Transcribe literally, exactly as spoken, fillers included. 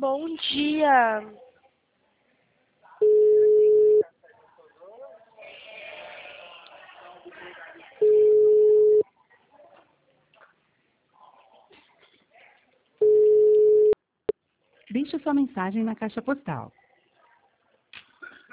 bom dia. Deixe sua mensagem na caixa postal